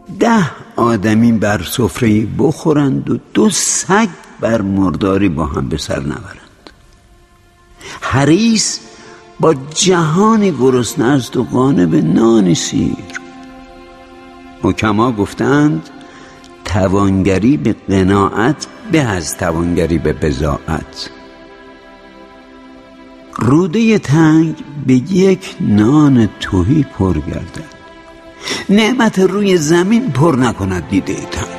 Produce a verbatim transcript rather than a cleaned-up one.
ده آدمی بر سفره بخورند و دو سگ بر مرداری با هم به سر نبرند. حریص با جهانی گرسنه است و قانع به نان سیر. حکما گفتند توانگری به قناعت به از توانگری به بضاعت. روده تنگ به یک نان تهی پر گردد، نعمت روی زمین پر نکند دیده تنگ.